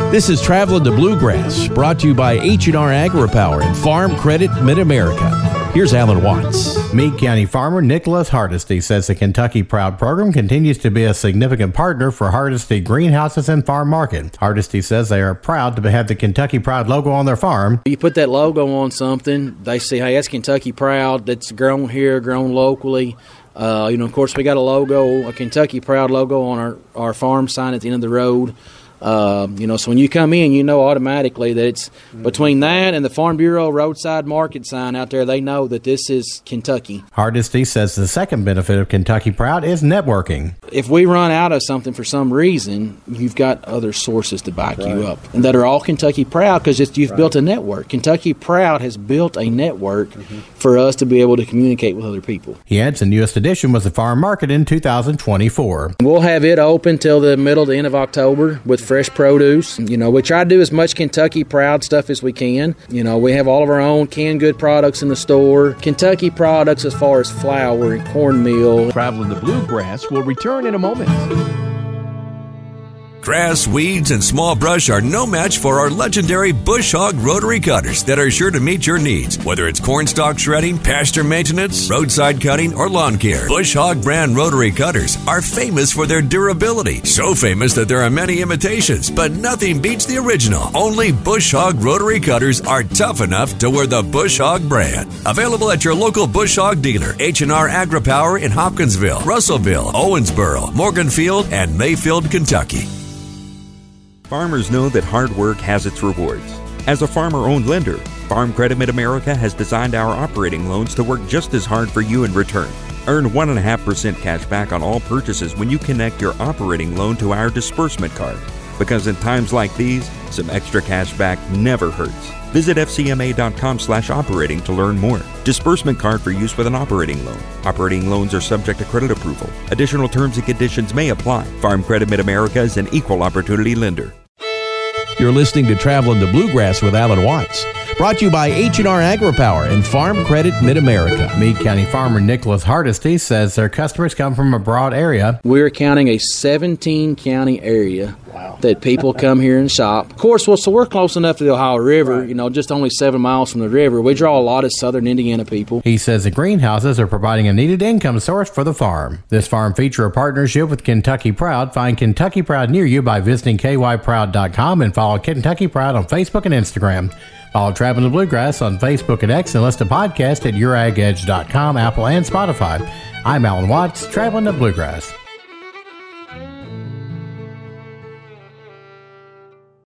This is Traveling the Bluegrass, brought to you by H&R AgriPower and Farm Credit Mid-America. Here's Alan Watts. Meade County farmer Nicholas Hardesty says the Kentucky Proud program continues to be a significant partner for Hardesty greenhouses and farm market. Hardesty says they are proud to have the Kentucky Proud logo on their farm. You put that logo on something, they say, hey, that's Kentucky Proud, that's grown here, grown locally. Of course, we got a logo, a Kentucky Proud logo on our farm sign at the end of the road. So when you come in, you know automatically that it's between that and the Farm Bureau roadside market sign out there, they know that this is Kentucky. Hardesty says the second benefit of Kentucky Proud is networking. If we run out of something for some reason, you've got other sources to back you up, and that are all Kentucky Proud because you've built a network. Kentucky Proud has built a network for us to be able to communicate with other people. He adds the newest addition was the farm market in 2024. We'll have it open till the middle to end of October with fresh produce. We try to do as much Kentucky Proud stuff as we can. We have all of our own canned good products in the store. Kentucky products as far as flour and cornmeal. Traveling the Bluegrass will return in a moment. Grass, weeds, and small brush are no match for our legendary Bush Hog rotary cutters that are sure to meet your needs. Whether it's cornstalk shredding, pasture maintenance, roadside cutting, or lawn care, Bush Hog brand rotary cutters are famous for their durability. So famous that there are many imitations, but nothing beats the original. Only Bush Hog rotary cutters are tough enough to wear the Bush Hog brand. Available at your local Bush Hog dealer, H&R AgriPower in Hopkinsville, Russellville, Owensboro, Morganfield, and Mayfield, Kentucky. Farmers know that hard work has its rewards. As a farmer-owned lender, Farm Credit Mid-America has designed our operating loans to work just as hard for you in return. Earn 1.5% cash back on all purchases when you connect your operating loan to our disbursement card. Because in times like these, some extra cash back never hurts. Visit fcma.com/operating to learn more. Disbursement card for use with an operating loan. Operating loans are subject to credit approval. Additional terms and conditions may apply. Farm Credit Mid-America is an equal opportunity lender. You're listening to Traveling the Bluegrass with Alan Watts, brought to you by H&R AgriPower and Farm Credit Mid-America. Meade County farmer Nicholas Hardesty says their customers come from a broad area. We're counting a 17-county area that people come here and shop. Of course, so we're close enough to the Ohio River, just only 7 miles from the river. We draw a lot of southern Indiana people. He says the greenhouses are providing a needed income source for the farm. This farm features a partnership with Kentucky Proud. Find Kentucky Proud near you by visiting kyproud.com and follow Kentucky Proud on Facebook and Instagram. Follow Traveling the Bluegrass on Facebook and X and listen to podcasts at youragedge.com, Apple, and Spotify. I'm Alan Watts, Traveling the Bluegrass.